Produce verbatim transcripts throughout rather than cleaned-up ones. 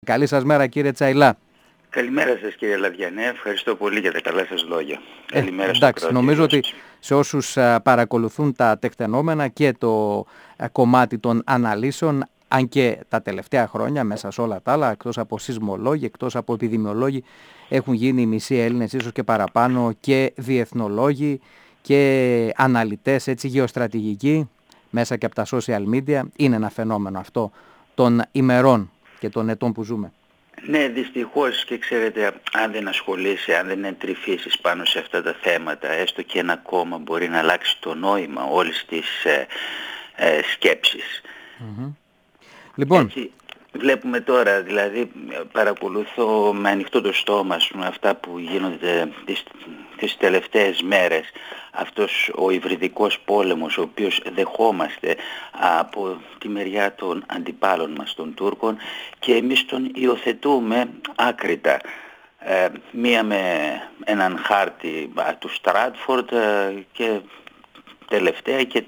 Καλή σας μέρα, κύριε Τσαϊλά. Καλημέρα σας, κύριε Λαδιανέ, ευχαριστώ πολύ για τα καλά σας λόγια. Ε, Καλημέρα στο εντάξει, νομίζω ότι σε όσους α, παρακολουθούν τα τεκτενόμενα και το α, κομμάτι των αναλύσεων, αν και τα τελευταία χρόνια μέσα σε όλα τα άλλα, εκτός από σεισμολόγοι, εκτός από επιδημιολόγοι, έχουν γίνει μισοί Έλληνες, ίσως και παραπάνω, και διεθνολόγοι και αναλυτές, έτσι, γεωστρατηγικοί, μέσα και από τα social media. Είναι ένα φαινόμενο αυτό των ημερών και των ετών που ζούμε. Ναι, δυστυχώς, και ξέρετε, αν δεν ασχολείσαι, αν δεν εντρυφήσεις πάνω σε αυτά τα θέματα, έστω και ένα κόμμα μπορεί να αλλάξει το νόημα όλης της ε, ε, σκέψης. Mm-hmm. Λοιπόν, έτσι, βλέπουμε τώρα, δηλαδή παρακολουθώ με ανοιχτό το στόμα με αυτά που γίνονται τις, τις τελευταίες μέρες, αυτός ο υβριδικός πόλεμος ο οποίος δεχόμαστε από τη μεριά των αντιπάλων μας των Τούρκων, και εμείς τον υιοθετούμε άκρητα. Ε, μία με έναν χάρτη α, του Στράτφορντ ε, και τελευταία και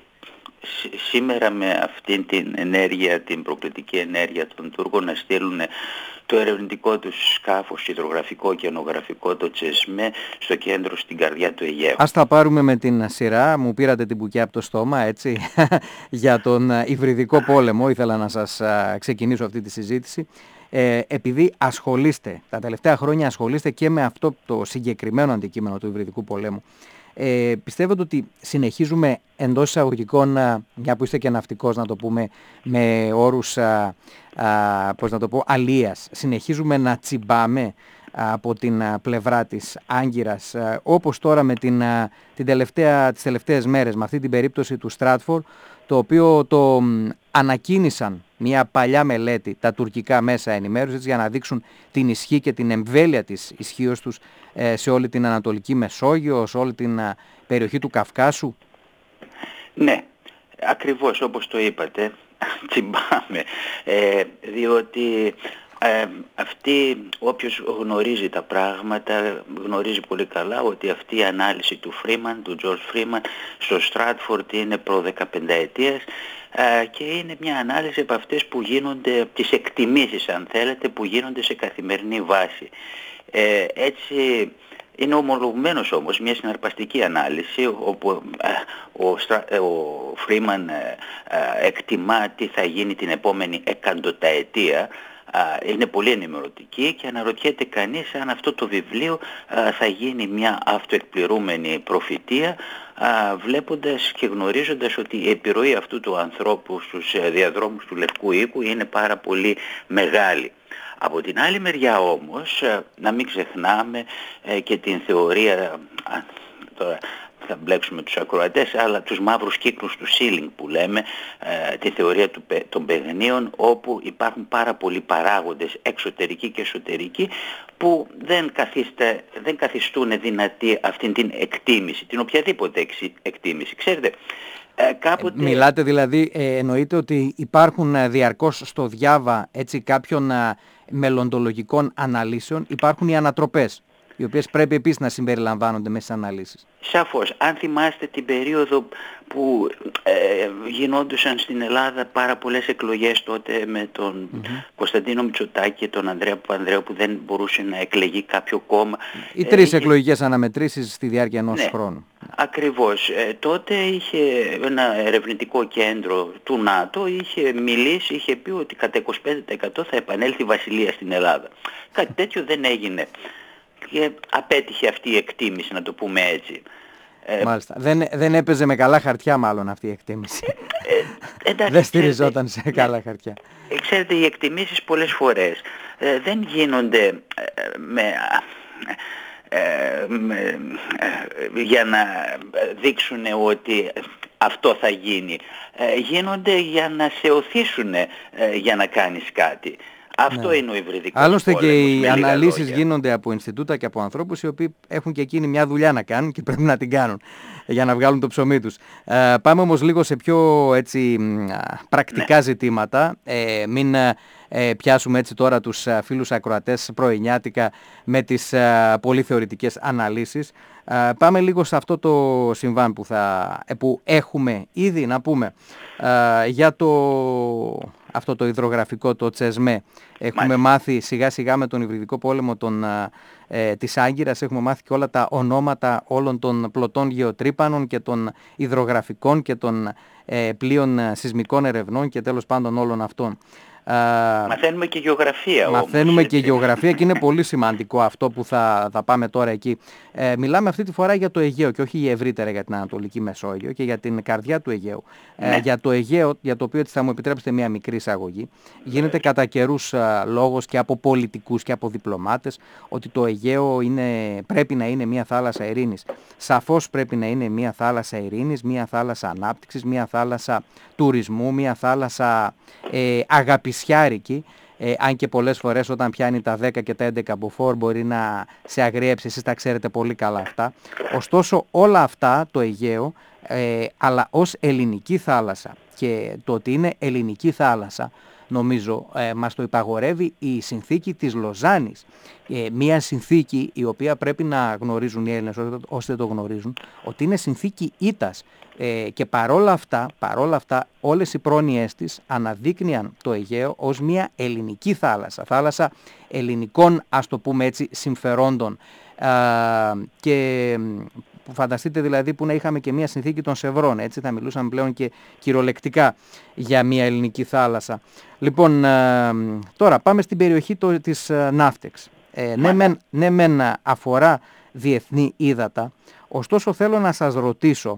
σήμερα με αυτήν την ενέργεια, την προκλητική ενέργεια των Τούρκων να στείλουν το ερευνητικό τους σκάφος, υδρογραφικό και ονογραφικό, το Τσεσμέ, στο κέντρο, στην καρδιά του Αιγαίου. Ας τα πάρουμε με την σειρά. Μου πήρατε την μπουκιά από το στόμα, έτσι, για τον υβριδικό πόλεμο. Ήθελα να σας ξεκινήσω αυτή τη συζήτηση. Ε, επειδή ασχολείστε, τα τελευταία χρόνια ασχολείστε και με αυτό το συγκεκριμένο αντικείμενο του υβριδικού πολέμου, Ε, πιστεύετε ότι συνεχίζουμε εντός εισαγωγικών, μια που είστε και ναυτικός, να το πούμε με όρους α, α, πώς να το πω, αλίας, συνεχίζουμε να τσιμπάμε α, από την α, πλευρά της Άγκυρας, α, όπως τώρα με την, α, την τελευταία, τις τελευταίες μέρες, με αυτή την περίπτωση του Στράτφορντ, το οποίο το μ, ανακοίνησαν μια παλιά μελέτη τα τουρκικά μέσα ενημέρωσης για να δείξουν την ισχύ και την εμβέλεια της ισχύως τους ε, σε όλη την Ανατολική Μεσόγειο, σε όλη την α, περιοχή του Καυκάσου. Ναι, ακριβώς όπως το είπατε, τσιμπάμε, ε, διότι ε, αυτή, όποιος γνωρίζει τα πράγματα γνωρίζει πολύ καλά ότι αυτή η ανάλυση του Φρήμαν, του Τζορτζ Φρήμαν στο Στράτφορντ είναι προ δεκαπενταετίας ε, και είναι μια ανάλυση από αυτές που γίνονται, τις εκτιμήσεις αν θέλετε, που γίνονται σε καθημερινή βάση. Ε, έτσι είναι ομολογουμένος όμως μια συναρπαστική ανάλυση όπου ε, ο, ε, ο Φρήμαν ε, ε, εκτιμά τι θα γίνει την επόμενη εκατονταετία. Είναι πολύ ενημερωτική και αναρωτιέται κανείς αν αυτό το βιβλίο θα γίνει μια αυτοεκπληρούμενη προφητεία, βλέποντας και γνωρίζοντας ότι η επιρροή αυτού του ανθρώπου στους διαδρόμους του Λευκού Οίκου είναι πάρα πολύ μεγάλη. Από την άλλη μεριά όμως, να μην ξεχνάμε και την θεωρία, τώρα θα μπλέξουμε τους ακροατές, αλλά τους μαύρους κύκλους του Σίλινγκ που λέμε, ε, τη θεωρία του, των παιγνίων, όπου υπάρχουν πάρα πολλοί παράγοντες εξωτερικοί και εσωτερικοί που δεν, καθίστε, δεν καθιστούν δυνατή αυτήν την εκτίμηση, την οποιαδήποτε εκτίμηση. Ξέρετε, ε, κάποτε... Μιλάτε δηλαδή, ε, εννοείται ότι υπάρχουν ε, διαρκώς στο διάβα, έτσι, κάποιων ε, μελλοντολογικών αναλύσεων, υπάρχουν οι ανατροπές, οι οποίες πρέπει επίσης να συμπεριλαμβάνονται μέσα στις αναλύσεις. Σαφώς. Αν θυμάστε την περίοδο που ε, γινόντουσαν στην Ελλάδα πάρα πολλές εκλογές τότε με τον mm-hmm. Κωνσταντίνο Μητσοτάκη και τον Ανδρέα Παπανδρέου, που δεν μπορούσε να εκλεγεί κάποιο κόμμα. Οι τρεις ε, εκλογικές είχε... αναμετρήσεις στη διάρκεια ενός ναι, χρόνου. Ακριβώς. Ε, τότε είχε ένα ερευνητικό κέντρο του ΝΑΤΟ, είχε μιλήσει, είχε πει ότι κατά είκοσι πέντε τοις εκατό θα επανέλθει η βασιλεία στην Ελλάδα. Κάτι τέτοιο δεν έγινε. Και απέτυχε αυτή η εκτίμηση, να το πούμε έτσι. Μάλιστα. Δεν, δεν έπαιζε με καλά χαρτιά μάλλον αυτή η εκτίμηση. Ε, εντάξει, δεν στηριζόταν σε ναι, καλά χαρτιά. Ε, ξέρετε, οι εκτιμήσεις πολλές φορές ε, δεν γίνονται ε, με, ε, με, ε, για να δείξουν ότι αυτό θα γίνει. Ε, γίνονται για να σε οθήσουν ε, για να κάνεις κάτι. Αυτό ναι. είναι ο υβριδικός Άλλωστε πόλεμος, και οι αναλύσεις γίνονται από Ινστιτούτα και από ανθρώπους οι οποίοι έχουν και εκείνοι μια δουλειά να κάνουν και πρέπει να την κάνουν για να βγάλουν το ψωμί τους. Ε, πάμε όμως λίγο σε πιο έτσι, πρακτικά ναι. ζητήματα. Ε, μην ε, πιάσουμε έτσι τώρα τους φίλους ακροατές πρωινιάτικα με τις ε, πολύ θεωρητικές αναλύσεις. Ε, πάμε λίγο σε αυτό το συμβάν που, θα, που έχουμε ήδη να πούμε ε, για το αυτό το υδρογραφικό, το Τσεσμέ. Έχουμε Μάλιστα. μάθει σιγά σιγά με τον υβριδικό πόλεμο των, ε, της Άγκυρας, έχουμε μάθει και όλα τα ονόματα όλων των πλωτών γεωτρύπανων και των υδρογραφικών και των ε, πλοίων σεισμικών ερευνών και τέλος πάντων όλων αυτών. Μαθαίνουμε και γεωγραφία όμως. Μαθαίνουμε έτσι. και γεωγραφία και είναι πολύ σημαντικό αυτό που θα, θα πάμε τώρα εκεί. Ε, μιλάμε αυτή τη φορά για το Αιγαίο και όχι ευρύτερα για την Ανατολική Μεσόγειο και για την καρδιά του Αιγαίου. Ναι. Ε, για το Αιγαίο, για το οποίο έτσι θα μου επιτρέψετε μια μικρή εισαγωγή, γίνεται κατά καιρούς α, λόγος και από πολιτικούς και από διπλωμάτες ότι το Αιγαίο είναι, πρέπει να είναι μια θάλασσα ειρήνης. Σαφώς πρέπει να είναι μια θάλασσα ειρήνης, μια θάλασσα ανάπτυξης, μια θάλασσα τουρισμού, μια θάλασσα ε, αγαπησιάρικη. Ε, αν και πολλές φορές όταν πιάνει τα δέκα και τα έντεκα μποφόρ μπορεί να σε αγριέψει, εσείς τα ξέρετε πολύ καλά αυτά. Ωστόσο όλα αυτά το Αιγαίο, ε, αλλά ως ελληνική θάλασσα, και το ότι είναι ελληνική θάλασσα νομίζω ε, μας το υπαγορεύει η συνθήκη της Λοζάνης. Ε, μια συνθήκη η οποία πρέπει να γνωρίζουν οι Έλληνες όσοι δεν το γνωρίζουν, ότι είναι συνθήκη ήττας. Ε, και παρόλα αυτά, παρόλα αυτά όλες οι πρόνοιές της αναδείκνυαν το Αιγαίο ως μια ελληνική θάλασσα, θάλασσα ελληνικών, ας το πούμε έτσι, συμφερόντων. Ε, και φανταστείτε δηλαδή που να είχαμε και μια συνθήκη των Σευρών, έτσι θα μιλούσαμε πλέον και κυριολεκτικά για μια ελληνική θάλασσα. Λοιπόν, ε, τώρα πάμε στην περιοχή το, της ε, Ναύτεξ. Ε, ναι, μεν, ναι μεν αφορά διεθνή ύδατα, ωστόσο θέλω να σας ρωτήσω,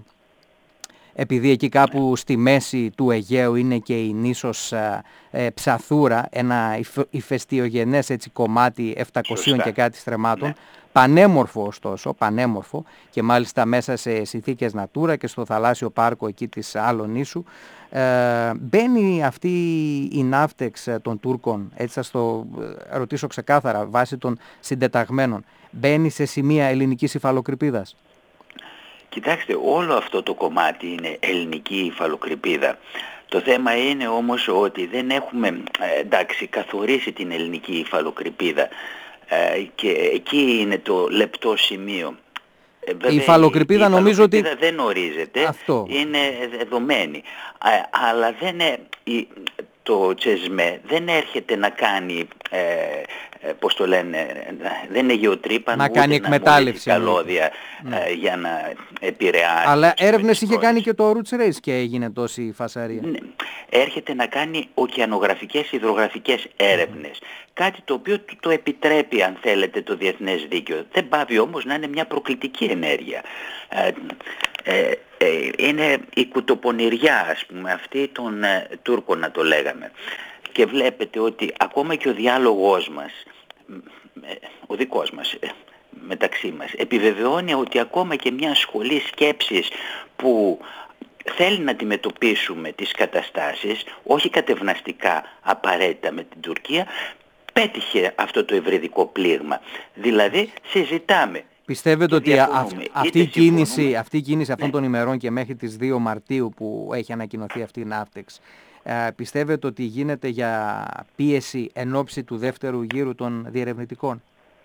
επειδή εκεί κάπου στη μέση του Αιγαίου είναι και η νήσος ε, ε, Ψαθούρα, ένα υφ, ηφαιστειογενές έτσι κομμάτι επτακοσίων και κάτι στρεμμάτων, ναι. Πανέμορφο ωστόσο, πανέμορφο και μάλιστα μέσα σε συνθήκες Natura και στο θαλάσσιο πάρκο εκεί της Άλλο νήσου, ε, μπαίνει αυτή η Ναύτεξ των Τούρκων, έτσι θα το ρωτήσω ξεκάθαρα, βάσει των συντεταγμένων, μπαίνει σε σημεία ελληνικής υφαλοκρηπίδας? Κοιτάξτε, όλο αυτό το κομμάτι είναι ελληνική υφαλοκρηπίδα. Το θέμα είναι όμως ότι δεν έχουμε ε, εντάξει, καθορίσει την ελληνική υφαλοκρηπίδα ε, και εκεί είναι το λεπτό σημείο. Ε, βέβαια, η υφαλοκρηπίδα νομίζω ότι δεν ορίζεται, αυτό είναι δεδομένη, ε, αλλά δεν είναι, η, το Τσεσμέ δεν έρχεται να κάνει ε, ε, πώς το λένε, δεν είναι γεωτρύπανο, να κάνει εκμετάλλευση καλώδια ναι. ε, για να επηρεάσει. Αλλά έρευνες είχε κάνει και το Roots Race και έγινε τόση φασαρία. Ναι. Έρχεται να κάνει ωκεανογραφικές, υδρογραφικές έρευνες. Mm. Κάτι το οποίο το, το επιτρέπει, αν θέλετε, το διεθνές δίκαιο. Δεν πάβει όμως να είναι μια προκλητική ενέργεια. Ε, ε, ε, είναι η κουτοπονηριά, ας πούμε, αυτή των ε, Τούρκων να το λέγαμε. Και βλέπετε ότι ακόμα και ο διάλογός μας, ο δικός μας, μεταξύ μας, επιβεβαιώνει ότι ακόμα και μια σχολή σκέψης που θέλει να αντιμετωπίσουμε τις καταστάσεις, όχι κατευναστικά απαραίτητα με την Τουρκία, πέτυχε αυτό το ευρυδικό πλήγμα. Δηλαδή συζητάμε. Πιστεύετε ότι α, αυτή, η κίνηση, αυτή η κίνηση αυτών ναι. των ημερών και μέχρι τις δύο Μαρτίου που έχει ανακοινωθεί αυτή η Ναύτεξ, ε, πιστεύετε ότι γίνεται για πίεση εν ώψη του δεύτερου γύρου των διερευνητικών?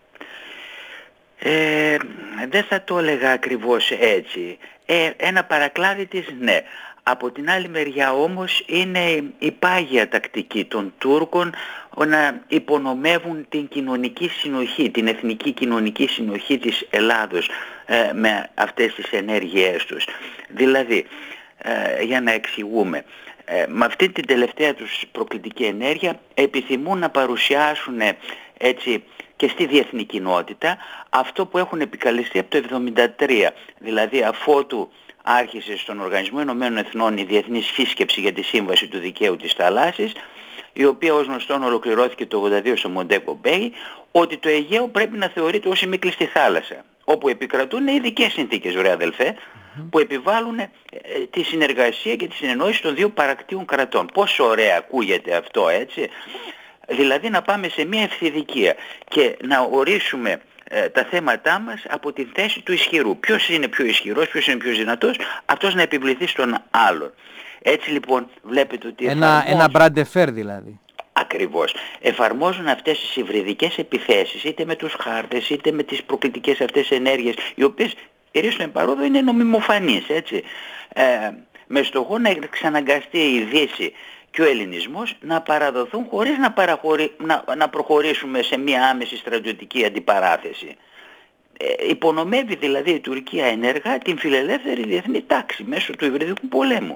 Ε, δεν θα το έλεγα ακριβώς έτσι. Ε, ένα παρακλάδι της, ναι. Από την άλλη μεριά όμως είναι η πάγια τακτική των Τούρκων να υπονομεύουν την κοινωνική συνοχή, την εθνική κοινωνική συνοχή της Ελλάδος ε, με αυτές τις ενέργειές τους. Δηλαδή, ε, για να εξηγούμε, ε, με αυτή την τελευταία τους προκλητική ενέργεια επιθυμούν να παρουσιάσουν έτσι και στη διεθνή κοινότητα αυτό που έχουν επικαλεστεί από το εβδομήντα τρία, δηλαδή αφότου άρχισε στον Οργανισμό Ηνωμένων Εθνών η διεθνής σύσκεψη για τη Σύμβαση του Δικαίου της Θαλάσσης, η οποία ως γνωστόν ολοκληρώθηκε το ογδόντα δύο στο Μοντέκο Μπέι, ότι το Αιγαίο πρέπει να θεωρείται ως ημίκλειστη θάλασσα, όπου επικρατούν ειδικές συνθήκες, βρε αδελφέ, mm-hmm. που επιβάλλουν ε, τη συνεργασία και τη συνεννόηση των δύο παρακτήων κρατών. Πόσο ωραία ακούγεται αυτό, έτσι. Δηλαδή να πάμε σε μια ευθυδικία και να ορίσουμε ε, τα θέματά μας από τη θέση του ισχυρού. Ποιος είναι πιο ισχυρός, ποιος είναι πιο δυνατός, αυτός να επιβληθεί στον άλλον. Έτσι λοιπόν βλέπετε ότι ένα, εφαρμόζουν... ένα μπραντεφέρ δηλαδή. Ακριβώς. Εφαρμόζουν αυτές τις υβριδικές επιθέσεις είτε με τους χάρτες είτε με τις προκλητικές αυτές ενέργειες, οι οποίες ρίστον παρόδο είναι νομιμοφανείς, έτσι. Ε, με στόχο να εξαναγκαστεί η Δύση και ο ελληνισμός να παραδοθούν χωρίς να, παραχωρη... να... να προχωρήσουμε σε μια άμεση στρατιωτική αντιπαράθεση. Ε, υπονομεύει δηλαδή η Τουρκία ενεργά την φιλελεύθερη διεθνή τάξη μέσω του υβριδικού πολέμου.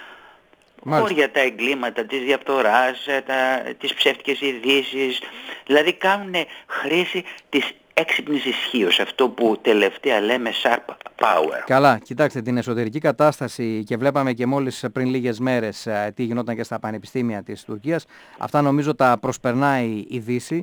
Χώρια τα εγκλήματα της διαφθοράς, τα, τις ψεύτικες ειδήσεις, δηλαδή κάνουν χρήση της έξυπνης ισχύως, αυτό που τελευταία λέμε sharp power. Καλά, κοιτάξτε την εσωτερική κατάσταση και βλέπαμε και μόλις πριν λίγες μέρες τι γινόταν και στα πανεπιστήμια της Τουρκίας. Αυτά νομίζω τα προσπερνάει η Δύση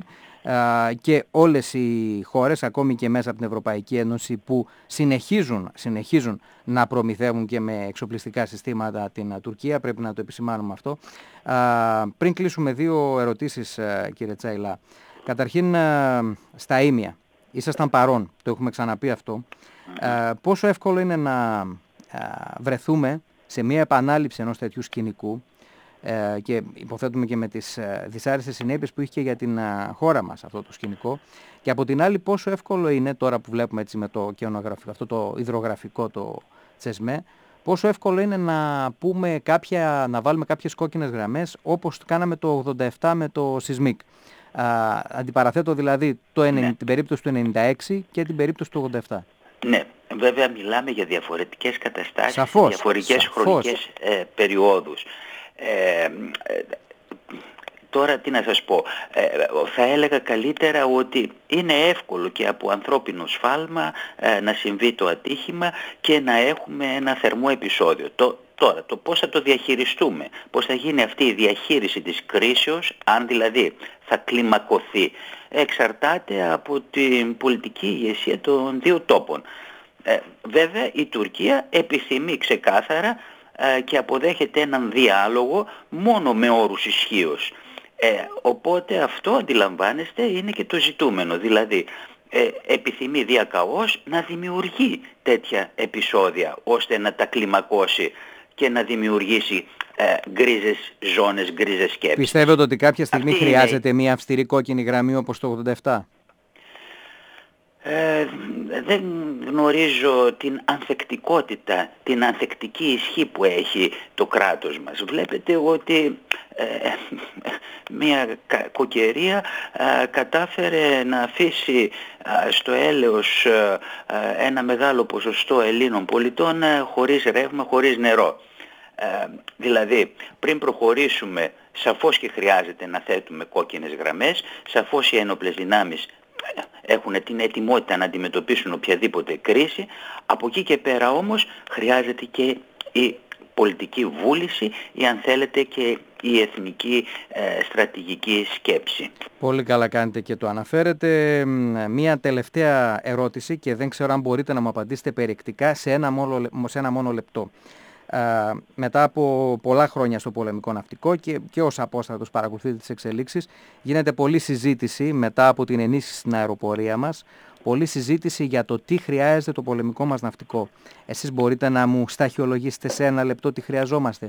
και όλες οι χώρες, ακόμη και μέσα από την Ευρωπαϊκή Ένωση, που συνεχίζουν, συνεχίζουν να προμηθεύουν και με εξοπλιστικά συστήματα την Τουρκία, πρέπει να το επισημάνουμε αυτό. Πριν κλείσουμε, δύο ερωτήσεις, κύριε Τσάιλα. Καταρχήν, στα ίμια. Ήσασταν παρόν, το έχουμε ξαναπεί αυτό. Ε, πόσο εύκολο είναι να ε, βρεθούμε σε μια επανάληψη ενός τέτοιου σκηνικού ε, και υποθέτουμε και με τις ε, δυσάρεστες συνέπειες που είχε και για την ε, χώρα μας αυτό το σκηνικό, και από την άλλη πόσο εύκολο είναι τώρα που βλέπουμε έτσι με το κεωνογραφικό, αυτό το υδρογραφικό, το τσεσμέ, πόσο εύκολο είναι να πούμε κάποια, να βάλουμε κάποιες κόκκινες γραμμές όπως κάναμε το ογδόντα επτά με το σεισμικ. Uh, αντιπαραθέτω δηλαδή το, ναι. την περίπτωση του ενενήντα έξι και την περίπτωση του ογδόντα επτά. Ναι, βέβαια μιλάμε για διαφορετικές καταστάσεις, σαφώς, διαφορετικές σαφώς. χρονικές ε, περιόδους. Ε, ε, τώρα τι να σας πω, ε, θα έλεγα καλύτερα ότι είναι εύκολο και από ανθρώπινο σφάλμα ε, να συμβεί το ατύχημα και να έχουμε ένα θερμό επεισόδιο. Το, Τώρα, το πώς θα το διαχειριστούμε, πώς θα γίνει αυτή η διαχείριση της κρίσεως, αν δηλαδή θα κλιμακωθεί, εξαρτάται από την πολιτική ηγεσία των δύο τόπων. Ε, βέβαια η Τουρκία επιθυμεί ξεκάθαρα ε, και αποδέχεται έναν διάλογο μόνο με όρους ισχύως. Ε, οπότε αυτό, αντιλαμβάνεστε, είναι και το ζητούμενο, δηλαδή ε, επιθυμεί διακαώς να δημιουργεί τέτοια επεισόδια ώστε να τα κλιμακώσει και να δημιουργήσει ε, γκρίζες ζώνες, γκρίζες σκέψεις. Πιστεύετε ότι κάποια στιγμή Αυτή χρειάζεται είναι... μια αυστηρή κόκκινη γραμμή όπως το ογδόντα επτά? Ε, δεν γνωρίζω την ανθεκτικότητα, την ανθεκτική ισχύ που έχει το κράτος μας. Βλέπετε ότι ε, μια κοκκερία ε, κατάφερε να αφήσει ε, στο έλεος ε, ένα μεγάλο ποσοστό Ελλήνων πολιτών ε, χωρίς ρεύμα, χωρίς νερό. Ε, δηλαδή πριν προχωρήσουμε, σαφώς και χρειάζεται να θέτουμε κόκκινες γραμμές, σαφώς οι ένοπλες δυνάμεις έχουν την ετοιμότητα να αντιμετωπίσουν οποιαδήποτε κρίση. Από εκεί και πέρα όμως χρειάζεται και η πολιτική βούληση ή, αν θέλετε, και η εθνική ε, στρατηγική σκέψη. Πολύ καλά κάνετε και το αναφέρετε. Μία τελευταία ερώτηση και δεν ξέρω αν μπορείτε να μου απαντήσετε περιεκτικά σε ένα μόνο, σε ένα μόνο λεπτό. Uh, μετά από πολλά χρόνια στο πολεμικό ναυτικό και, και ως απόστατος παρακολουθείτε τις εξελίξεις, γίνεται πολλή συζήτηση μετά από την ενίσχυση στην αεροπορία μας, πολλή συζήτηση για το τι χρειάζεται το πολεμικό μας ναυτικό. Εσείς μπορείτε να μου σταχυολογήσετε σε ένα λεπτό τι χρειαζόμαστε?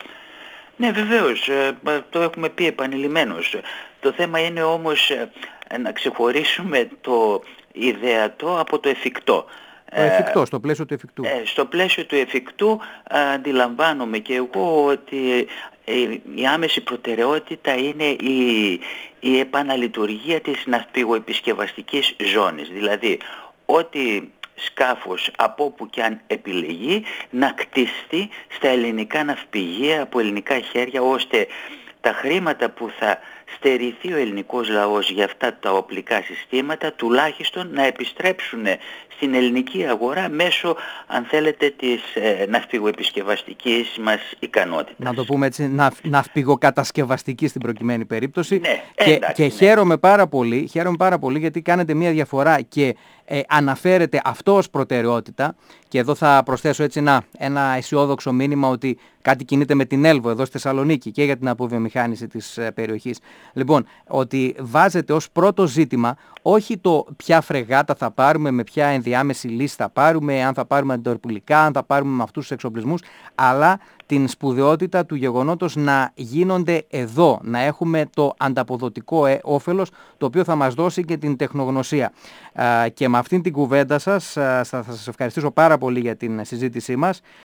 Ναι, βεβαίως, το έχουμε πει επανειλημμένως. Το θέμα είναι όμως να ξεχωρίσουμε το ιδεατό από το εφικτό. Το εφικτό, στο πλαίσιο του εφικτού. Ε, στο πλαίσιο του εφικτού ε, αντιλαμβάνομαι και εγώ ότι ε, η άμεση προτεραιότητα είναι η, η επαναλειτουργία της ναυπηγοεπισκευαστικής ζώνης. Δηλαδή, ό,τι σκάφος από όπου και αν επιλεγεί να κτιστεί στα ελληνικά ναυπηγεία από ελληνικά χέρια, ώστε τα χρήματα που θα στερηθεί ο ελληνικός λαός για αυτά τα οπλικά συστήματα τουλάχιστον να επιστρέψουν στην ελληνική αγορά μέσω, αν θέλετε, της ε, ναυπηγοεπισκευαστικής μας ικανότητας. Να το πούμε έτσι, ναυ, ναυπηγοκατασκευαστική στην προκειμένη περίπτωση. Ναι, και εντάξει, και ναι. χαίρομαι πάρα πολύ, χαίρομαι πάρα πολύ γιατί κάνετε μια διαφορά και ε, αναφέρετε αυτό ως προτεραιότητα, και εδώ θα προσθέσω έτσι ένα, ένα αισιόδοξο μήνυμα ότι κάτι κινείται με την Έλβο εδώ στη Θεσσαλονίκη και για την αποβιομηχάνηση της ε, περιοχής. Λοιπόν, ότι βάζετε ως πρώτο ζήτημα όχι το ποια φρεγάτα θα πάρουμε, με ποια ενδιάμεση λύση θα πάρουμε, αν θα πάρουμε αντιτορπιλικά, αν θα πάρουμε με αυτούς τους εξοπλισμούς, αλλά την σπουδαιότητα του γεγονότος να γίνονται εδώ, να έχουμε το ανταποδοτικό ε, όφελος, το οποίο θα μας δώσει και την τεχνογνωσία. Α, και με αυτήν την κουβέντα σας α, θα σας ευχαριστήσω πάρα πολύ για την συζήτησή μας.